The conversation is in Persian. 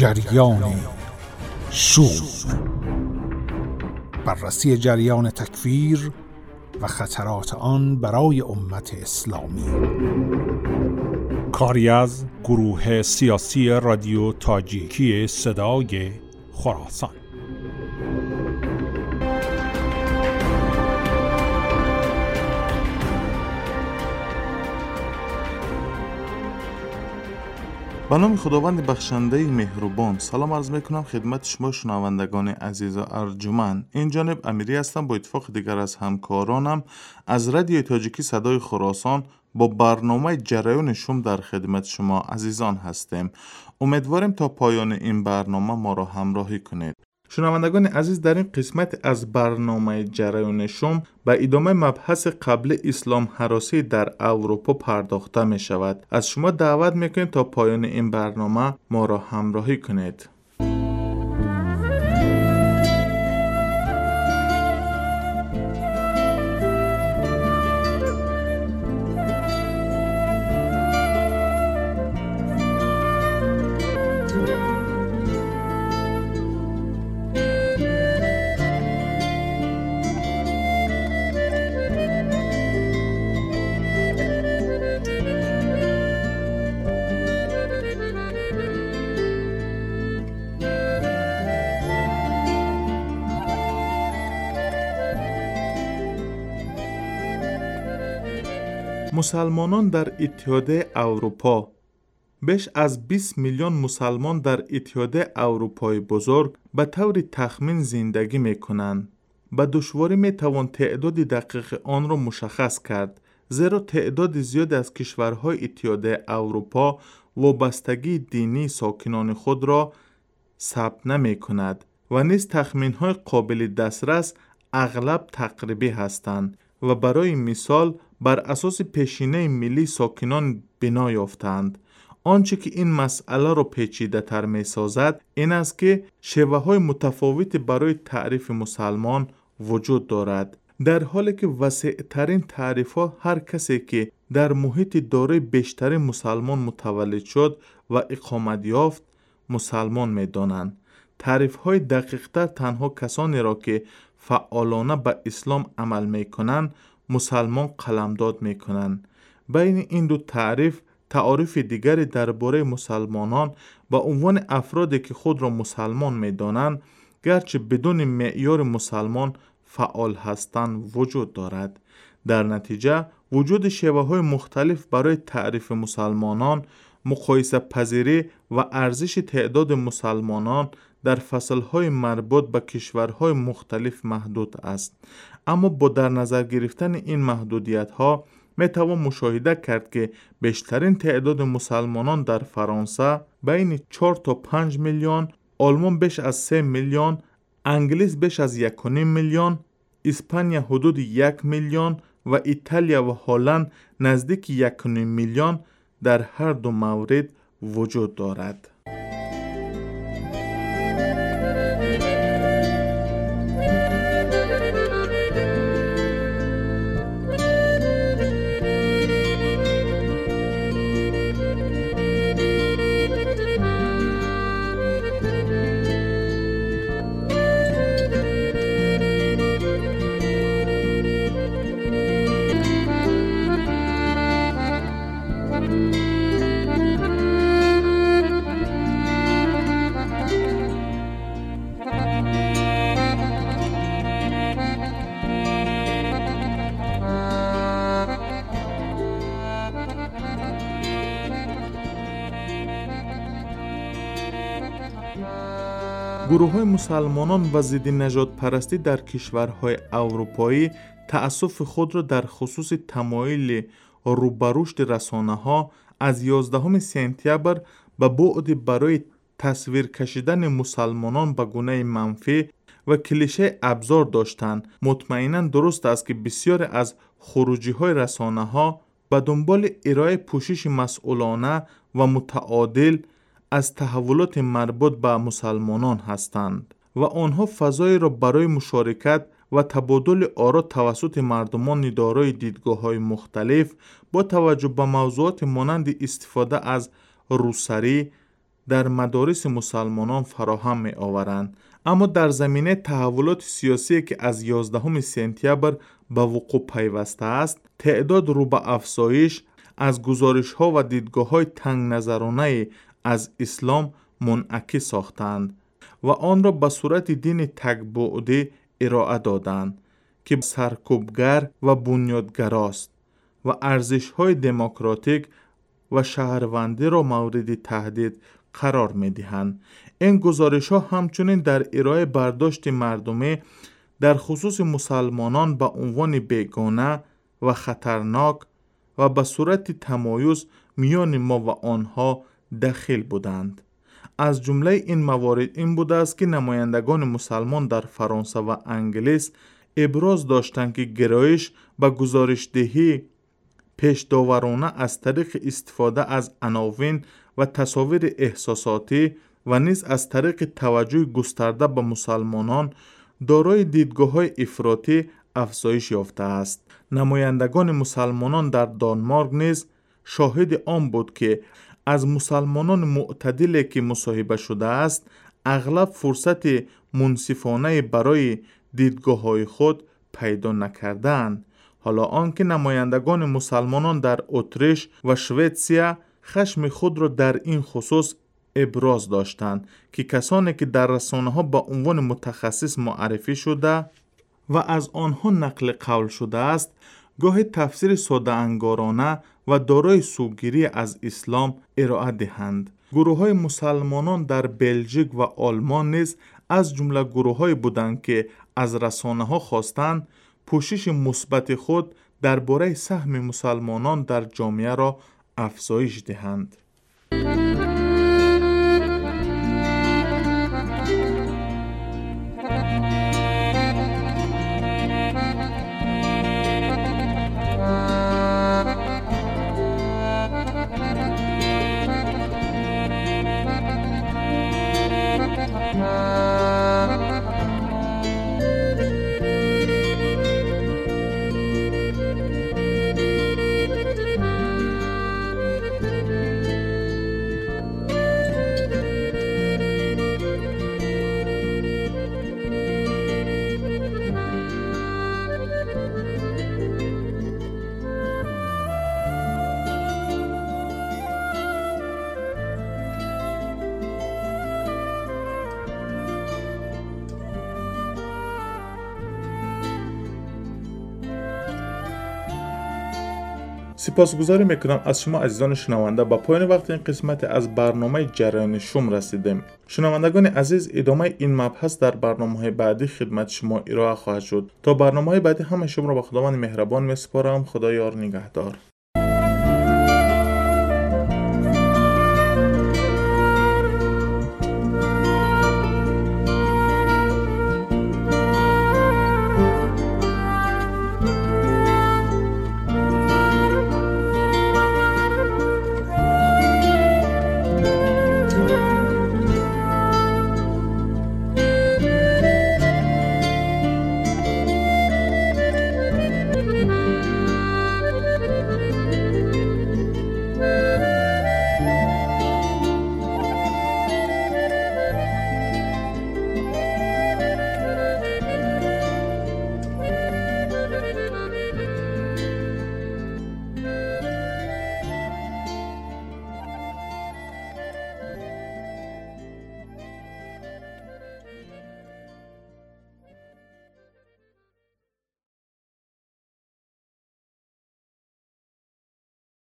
جریان شوم، بررسی جریان تکفیر و خطرات آن برای امت اسلامی. کاری از گروه سیاسی رادیو تاجیکی صدای خراسان. به نام خداوند بخشنده مهربان، سلام عرض میکنم خدمت شما شنوندگان عزیز و ارجمند. این جانب امیری هستم با اتفاق دیگر از همکارانم از رادیو تاجیکی صدای خراسان با برنامه جریان شوم در خدمت شما عزیزان هستیم. امیدواریم تا پایان این برنامه ما را همراهی کنید. شنوندگان عزیز، در این قسمت از برنامه جریان شوم به ادامه مبحث قبل اسلام هراسی در اروپا پرداخته می شود. از شما دعوت میکنیم تا پایان این برنامه ما را همراهی کنید. مسلمانان در اتحادیه اروپا. بیش از 20 میلیون مسلمان در اتحادیه اروپای بزرگ به طور تخمین زندگی می کنند. به دشواری می توان تعداد دقیق آن را مشخص کرد، زیرا تعداد زیاد از کشورهای اتحادیه اروپا وابستگی دینی ساکنان خود را ثبت نمی کند و نیز تخمین‌های قابل دسترس اغلب تقریبی هستند و برای مثال بر اساس پیشینه ملی ساکنان بنا یافتند. آنچه که این مسئله را پیچیده تر می سازد این است که شیوه های متفاوتی برای تعریف مسلمان وجود دارد، در حالی که وسیع ترین تعریف ها هر کسی که در محیط دارای بیشتر مسلمان متولد شد و اقامت یافت مسلمان می دانند. تعریف های دقیق تر تنها کسانی را که فعالانه به اسلام عمل می کنند مسلمان قلمداد می کنند. بین این دو تعریف دیگری درباره مسلمانان به عنوان افرادی که خود را مسلمان می دانند گرچه بدون معیار مسلمان فعال هستند وجود دارد. در نتیجه وجود شیوه های مختلف برای تعریف مسلمانان، مقایسه پذیری و ارزش تعداد مسلمانان در فصلهای مربوط به کشورهای مختلف محدود است. اما با در نظر گرفتن این محدودیت ها می توان مشاهده کرد که بیشترین تعداد مسلمانان در فرانسه بین 4 تا 5 میلیون، آلمان بیش از 3 میلیون، انگلیس بیش از 1.5 میلیون، اسپانیا حدود 1 میلیون و ایتالیا و هلند نزدیک 1.5 میلیون در هر دو مورد وجود دارد. گروه‌های مسلمانان و ضد نژاد پرستی در کشورهای اروپایی تأسف خود را در خصوص تمایل رو به رشد رسانه‌ها از 11 سپتامبر به بعد برای تصویر کشیدن مسلمانان به گونه منفی و کلیشه ابزار داشتند. مطمئناً درست است که بسیار از خروجی‌های رسانه‌ها به دنبال ارائه پوشش مسئولانه و متعادل از تحولات مربوط به مسلمانان هستند و آنها فضای را برای مشارکت و تبادل آرا توسط مردمان دارای دیدگاه‌های مختلف با توجه به موضوعات مانند استفاده از روسری، در مدارس مسلمانان فراهم می آورند. اما در زمینه تحولات سیاسی که از 11 سپتامبر به وقوع پیوسته است، تعداد رو به افزایش از گزارش ها و دیدگاه های تنگ نظرانه از اسلام منعکس ساختند و آن را به صورت دین تک‌بعدی ارائه دادند که سرکوبگر و بنیادگراست و ارزش های دموکراتیک و شهروندی را مورد تهدید قرار می دهند. این گزارش ها همچنین در ارائه برداشت مردمی در خصوص مسلمانان به عنوان بیگانه و خطرناک و به صورت تمایز میان ما و آنها دخیل بودند. از جمله این موارد این بوده است که نمایندگان مسلمان در فرانسه و انگلیس ابراز داشتند که گرایش به گزارش دهی پیش داورانه از طریق استفاده از عناوین و تصاویر احساساتی و نیز از طریق توجه گسترده به مسلمانان دارای دیدگاه‌های افراطی افزایش یافته است. نمایندگان مسلمانان در دانمارک نیز شاهد آن بود که از مسلمانان معتدلی که مصاحبه شده است اغلب فرصت منصفانه برای دیدگاه‌های خود پیدا نکردند. حالا آنکه نمایندگان مسلمانان در اتریش و سوئیسرا خشم خود را در این خصوص ابراز داشتند که کسانی که در رسانه‌ها به عنوان متخصص معرفی شده و از آنها نقل قول شده است، گاهی تفسیر ساده انگارانه و دارای سوگیری از اسلام ارائه دهند. گروه‌های مسلمانان در بلژیک و آلمان نیز از جمله گروه‌هایی بودند که از رسانه‌ها خواستند پوشش مثبت خود درباره سهم مسلمانان در جامعه را افزایش دهند. سپاسگزاری میکنم از شما عزیزان شنونده. با پایان وقت این قسمت از برنامه جریان شوم رسیدیم. شنوندگان عزیز، ادامه این مبحث در برنامه‌های بعدی خدمت شما ارائه خواهد شد. تا برنامه‌های بعدی همه شما را به خداوند مهربان میسپارم. خدا یار نگهدار.